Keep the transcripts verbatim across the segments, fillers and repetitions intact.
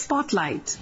Spotlight.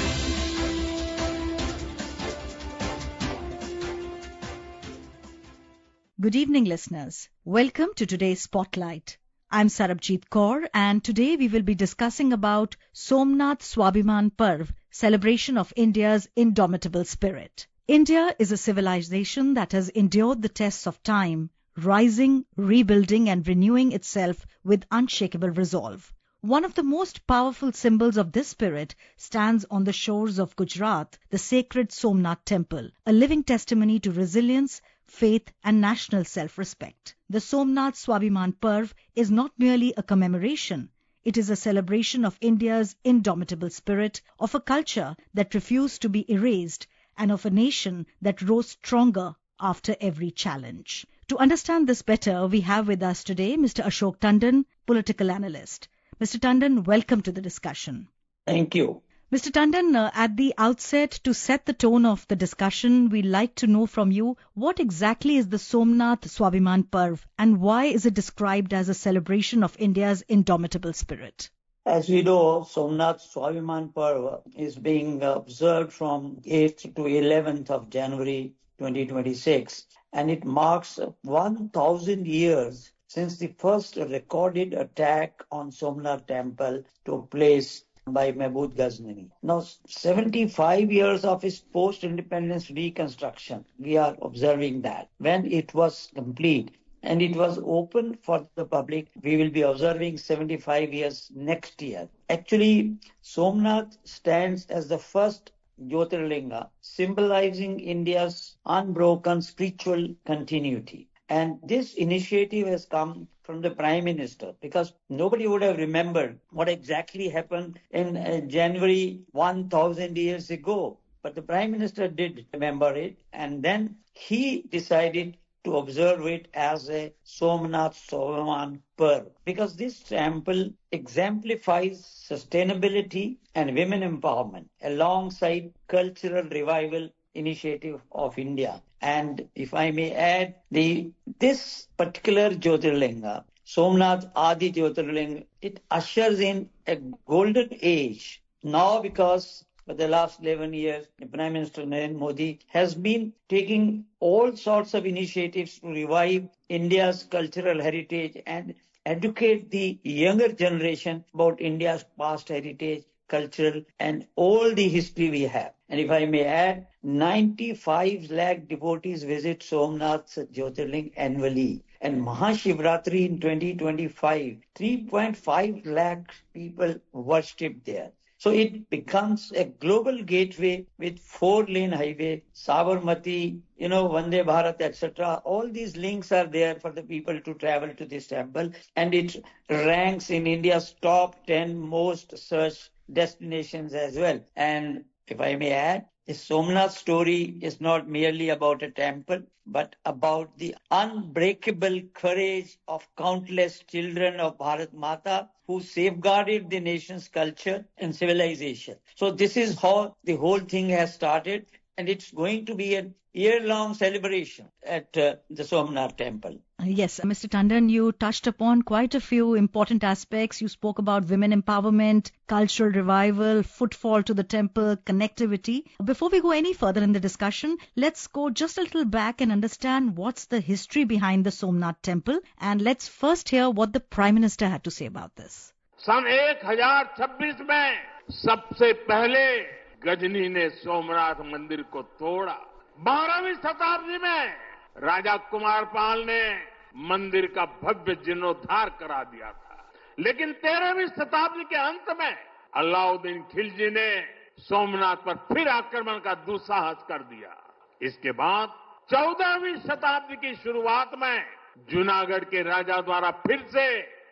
Good evening, listeners. Welcome to today's Spotlight. I'm Sarabjit Kaur, and today we will be discussing about Somnath Swabhiman Parv, celebration of India's indomitable spirit. India is a civilization that has endured the tests of time, rising, rebuilding and renewing itself with unshakable resolve. One of the most powerful symbols of this spirit stands on the shores of Gujarat, the sacred Somnath Temple, a living testimony to resilience, faith and national self-respect. The Somnath Swabhiman Parv is not merely a commemoration. It is a celebration of India's indomitable spirit, of a culture that refused to be erased, and of a nation that rose stronger after every challenge. To understand this better, we have with us today Mister Ashok Tandon, political analyst. Mister Tandon, welcome to the discussion. Thank you. Mister Tandon, uh, at the outset, to set the tone of the discussion, we'd like to know from you what exactly is the Somnath Swabhiman Parv and why is it described as a celebration of India's indomitable spirit? As we know, Somnath Swabhiman Parv is being observed from eighth to eleventh of January twenty twenty-six, and it marks one thousand years since the first recorded attack on Somnath Temple took place by Mahmud Ghazni. Now, seventy-five years of its post-independence reconstruction, we are observing that. When it was complete and it was open for the public, we will be observing seventy-five years next year. Actually, Somnath stands as the first Jyotirlinga, symbolizing India's unbroken spiritual continuity. And this initiative has come from the Prime Minister because nobody would have remembered what exactly happened in uh, January one thousand years ago. But the Prime Minister did remember it, and then he decided to observe it as a Somnath Swabhiman Parv because this temple exemplifies sustainability and women empowerment alongside cultural revival initiative of India. And if I may add, the this particular Jyotirlinga, Somnath Adi Jyotirlinga, it ushers in a golden age now because for the last eleven years, the Prime Minister Narendra Modi has been taking all sorts of initiatives to revive India's cultural heritage and educate the younger generation about India's past heritage, cultural and all the history we have. And if I may add, ninety-five lakh devotees visit Somnath Jyotirling annually. And Mahashivratri in twenty twenty-five, three point five lakh people worshipped there. So it becomes a global gateway with four-lane highway, Sabarmati, you know, Vande Bharat, et cetera. All these links are there for the people to travel to this temple. And it ranks in India's top ten most searched destinations as well. And if I may add, the Somnath story is not merely about a temple, but about the unbreakable courage of countless children of Bharat Mata who safeguarded the nation's culture and civilization. So this is how the whole thing has started, and it's going to be a year-long celebration at uh, the Somnath Temple. Yes, Mister Tandon, you touched upon quite a few important aspects. You spoke about women empowerment, cultural revival, footfall to the temple, connectivity. Before we go any further in the discussion, let's go just a little back and understand what's the history behind the Somnath Temple. And let's first hear what the Prime Minister had to say about this. सन एक हजार छब्बीस में सबसे पहले गजनी ने सोमनाथ मंदिर को तोड़ा. बारहवीं शताब्दी में राजा कुमारपाल ने मंदिर का भव्य जीर्णोद्धार करा दिया था. लेकिन तेरहवीं शताब्दी के अंत में अलाउद्दीन खिलजी ने सोमनाथ पर फिर आक्रमण का दुस्साहस कर दिया. इसके बाद चौदहवीं शताब्दी की शुरुआत में जूनागढ़ के राजा द्वारा फिर से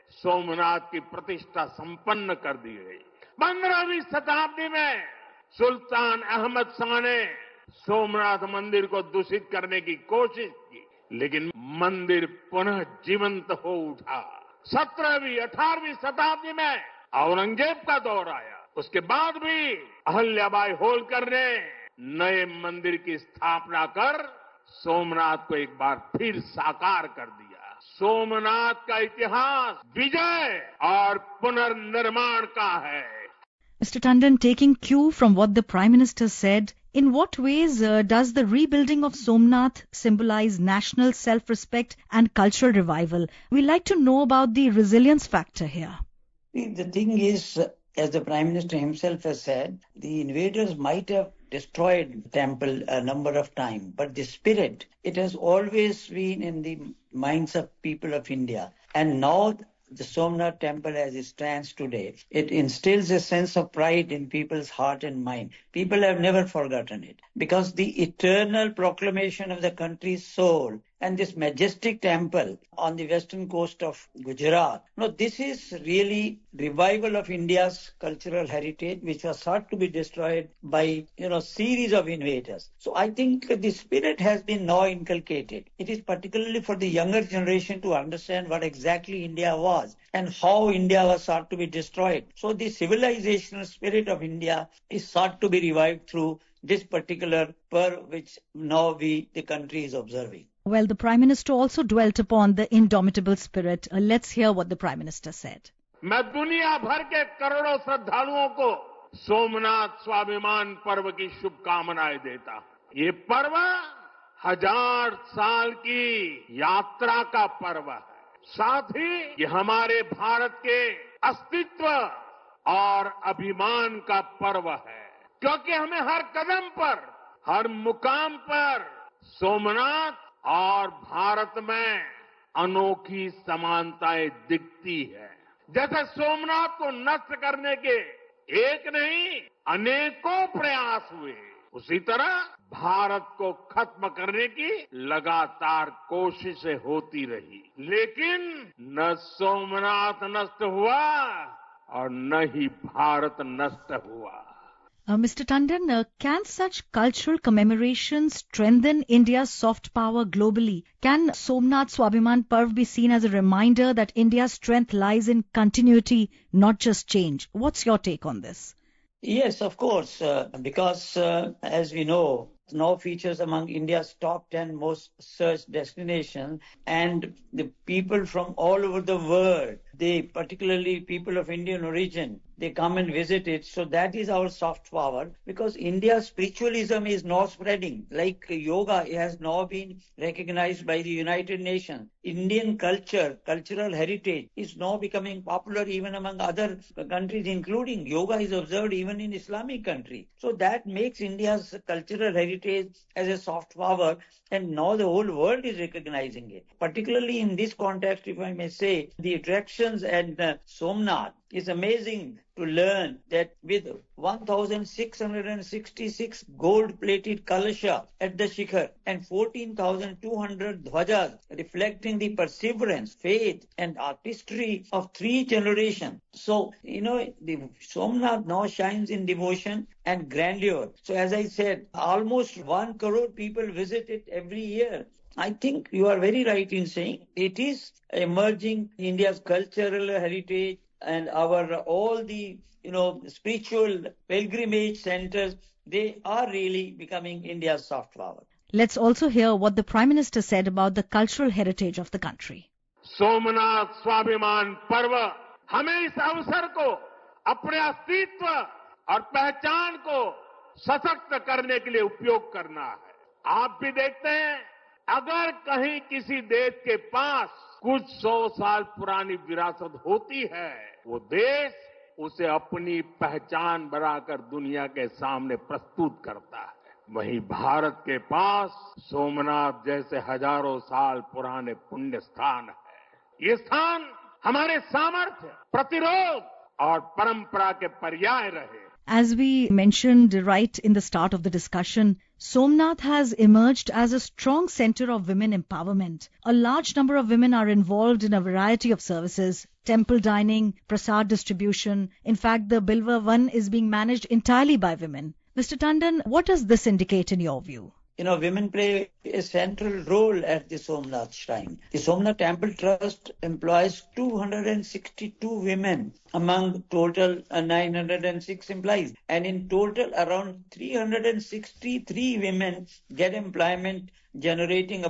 सोमनाथ की प्रतिष्ठा संपन्न कर दी गई. पंद्रहवीं शताब्दी में सुल्तान अहमद शाह ने सोमनाथ मंदिर को दूषित करने की कोशिश की, लेकिन मंदिर पुनः जीवंत हो उठा. सत्रहवीं अठारहवीं शताब्दी में औरंगजेब का दौर आया. उसके बाद भी अहल्याबाई होलकर ने नए मंदिर की स्थापना कर सोमनाथ को एक बार फिर साकार कर दिया. सोमनाथ का इतिहास विजय और पुनर्निर्माण का है. Mister Tandon, taking cue from what the Prime Minister said, in what ways uh, does the rebuilding of Somnath symbolize national self-respect and cultural revival? We like to know about the resilience factor here. The thing is, as the Prime Minister himself has said, the invaders might have destroyed the temple a number of times, but the spirit, it has always been in the minds of people of India. And now the Somnath temple as it stands today, it instills a sense of pride in people's heart and mind. People have never forgotten it because the eternal proclamation of the country's soul and this majestic temple on the western coast of Gujarat. No, this is really revival of India's cultural heritage, which was thought to be destroyed by, you know, series of invaders. So I think the spirit has been now inculcated. It is particularly for the younger generation to understand what exactly India was and how India was thought to be destroyed. So the civilizational spirit of India is thought to be revived through this particular Parv, which now we, the country, is observing. Well, the Prime Minister also dwelt upon the indomitable spirit. Uh, let's hear what the Prime Minister said. मैं दुनिया भर के करोड़ों श्रद्धालुओं को सोमनाथ स्वाभिमान पर्व की शुभकामनाएं देता हूं। ये पर्व हजार साल की यात्रा का पर्व है। साथ ही ये हमारे भारत के अस्तित्व और अभिमान का पर्व है, क्योंकि हमें हर कदम पर, हर मुकाम पर सोमनाथ और भारत में अनोखी समानताएं दिखती है। जैसे सोमनाथ को नष्ट करने के एक नहीं अनेकों प्रयास हुए, उसी तरह भारत को खत्म करने की लगातार कोशिशें होती रही, लेकिन न सोमनाथ नष्ट हुआ और न ही भारत नष्ट हुआ। Uh, Mister Tandon, uh, can such cultural commemorations strengthen India's soft power globally? Can Somnath Swabhiman Parv be seen as a reminder that India's strength lies in continuity, not just change? What's your take on this? Yes, of course, uh, because uh, as we know, now features among India's top ten most searched destinations, and the people from all over the world, they particularly people of Indian origin, they come and visit it. So that is our soft power, because India's spiritualism is now spreading. Like yoga, it has now been recognized by the United Nations. Indian culture, cultural heritage is now becoming popular even among other countries, including yoga is observed even in Islamic countries. So that makes India's cultural heritage as a soft power, and now the whole world is recognizing it. Particularly in this context, if I may say, the attractions at uh, Somnath is amazing to learn that with one thousand six hundred sixty-six gold-plated kalasha at the Shikhar and fourteen thousand two hundred dhwajas reflecting the perseverance, faith and artistry of three generations. So, you know, the Somnath now shines in devotion and grandeur. So as I said, almost one crore people visit it every year. I think you are very right in saying it is emerging India's cultural heritage, and our all the you know spiritual pilgrimage centers, they are really becoming India's soft power. Let's also hear what the Prime Minister said about the cultural heritage of the country. Somnath स्वाभिमान पर्व हमें इस अवसर को अपने अस्तित्व और पहचान को सशक्त करने के लिए उपयोग करना है। आप भी देखते हैं, अगर कहीं किसी देश के पास कुछ सौ साल पुरानी विरासत होती है, वो देश उसे अपनी पहचान बनाकर दुनिया के सामने प्रस्तुत करता है। वहीं भारत के पास सोमनाथ जैसे हजारों साल पुराने पुण्य स्थान है। ये स्थान हमारे सामर्थ्य, प्रतिरोध और परंपरा के पर्याय रहे। As we mentioned right in the start of the discussion, Somnath has emerged as a strong center of women empowerment. A large number of women are involved in a variety of services, temple dining, prasad distribution. In fact, the Bilva Van is being managed entirely by women. Mister Tandon, what does this indicate in your view? You know, women play a central role at the Somnath Shrine. The Somnath Temple Trust employs two hundred sixty-two women among total uh, nine hundred six employees. And in total, around three hundred sixty-three women get employment, generating about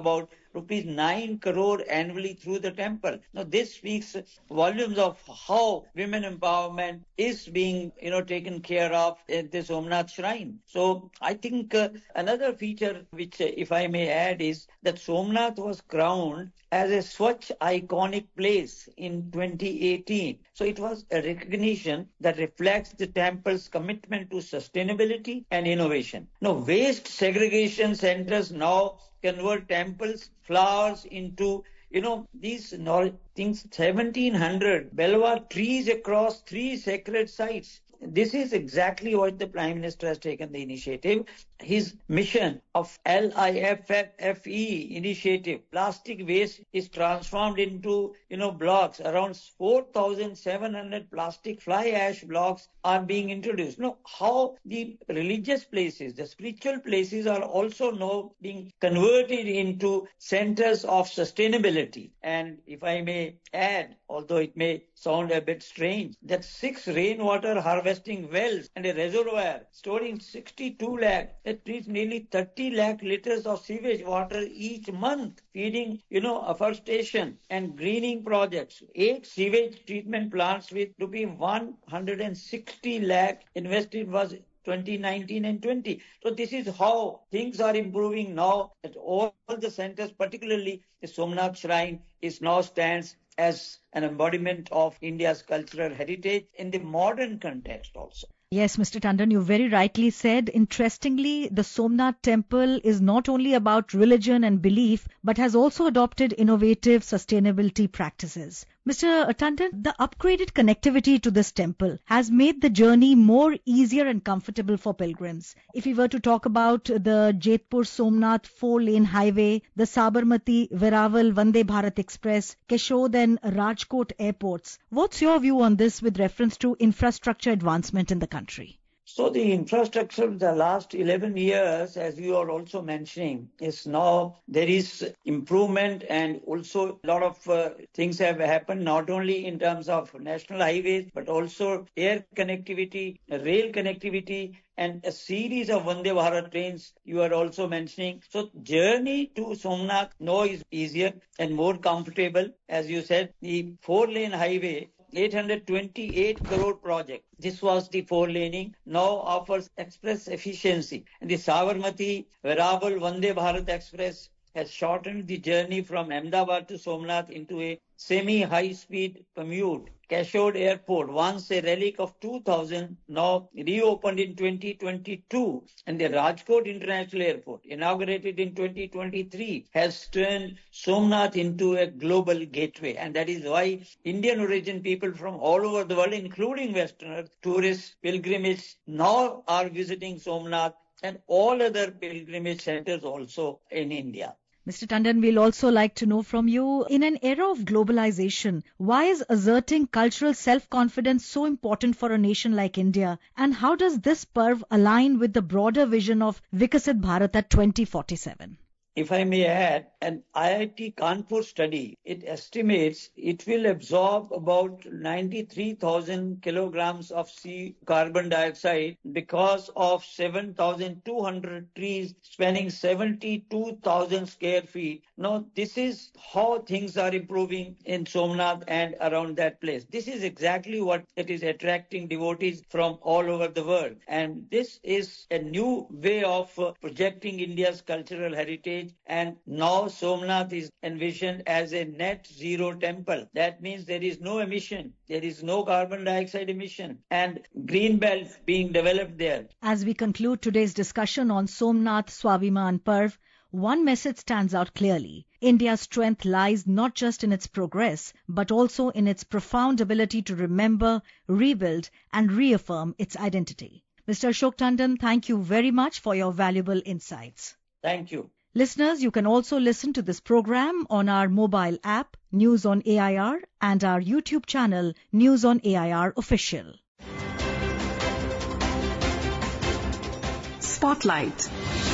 rupees nine crore annually through the temple. Now this speaks volumes of how women empowerment is being, you know, taken care of at the Somnath Shrine. So I think uh, another feature which, uh, if I may add, is that Somnath was crowned as a Swachh iconic place in twenty eighteen. So it was a recognition that reflects the temple's commitment to sustainability and innovation. Now, waste segregation centers now convert temples' flowers into, you know, these things, seventeen hundred Belva trees across three sacred sites. This is exactly what the Prime Minister has taken the initiative. His mission of L I F F E initiative, plastic waste is transformed into, you know, blocks. Around four thousand seven hundred plastic fly ash blocks are being introduced. Now, how the religious places, the spiritual places are also now being converted into centers of sustainability. And if I may add, although it may sound a bit strange, that six rainwater harvesting wells and a reservoir storing sixty-two lakh, that treats nearly thirty lakh liters of sewage water each month, feeding, you know, afforestation and greening projects. Eight sewage treatment plants with rupee one hundred sixty lakh invested was twenty nineteen and twenty. So this is how things are improving now at all the centers, particularly the Somnath Shrine is now stands as an embodiment of India's cultural heritage in the modern context also. Yes, Mister Tandon, you very rightly said. Interestingly, the Somnath temple is not only about religion and belief, but has also adopted innovative sustainability practices. Mister Tandon, the upgraded connectivity to this temple has made the journey more easier and comfortable for pilgrims. If we were to talk about the Jetpur Somnath four-lane highway, the Sabarmati Veraval Vande Bharat Express, Keshod and Rajkot airports, what's your view on this with reference to infrastructure advancement in the country? Country. So the infrastructure of the last eleven years, as you are also mentioning, is now there is improvement, and also a lot of uh, things have happened, not only in terms of national highways, but also air connectivity, rail connectivity, and a series of Vande Bharat trains you are also mentioning. So journey to Somnath now is easier and more comfortable. As you said, the four-lane highway, eight hundred twenty-eight crore project. This was the four-laning, now offers express efficiency. And the Sabarmati Veraval Vande Bharat Express has shortened the journey from Ahmedabad to Somnath into a semi-high-speed commute. Keshod Airport, once a relic of two thousand, now reopened in twenty twenty-two. And the Rajkot International Airport, inaugurated in twenty twenty-three, has turned Somnath into a global gateway. And that is why Indian origin people from all over the world, including Westerners, tourists, pilgrimages, now are visiting Somnath and all other pilgrimage centers also in India. Mister Tandon, we'll also like to know from you, in an era of globalization, why is asserting cultural self-confidence so important for a nation like India? And how does this Parv align with the broader vision of Vikasit Bharat twenty forty-seven? If I may add, an I I T Kanpur study, it estimates it will absorb about ninety-three thousand kilograms of sea carbon dioxide because of seven thousand two hundred trees spanning seventy-two thousand square feet. Now, this is how things are improving in Somnath and around that place. This is exactly what it is attracting devotees from all over the world. And this is a new way of uh, projecting India's cultural heritage. And now Somnath is envisioned as a net zero temple. That means there is no emission, there is no carbon dioxide emission, and green belt being developed there. As we conclude today's discussion on Somnath Swabhiman Parv, one message stands out clearly. India's strength lies not just in its progress, but also in its profound ability to remember, rebuild, and reaffirm its identity. Mister Ashok Tandon, thank you very much for your valuable insights. Thank you. Listeners, you can also listen to this program on our mobile app, News on A I R, and our YouTube channel, News on A I R Official. Spotlight.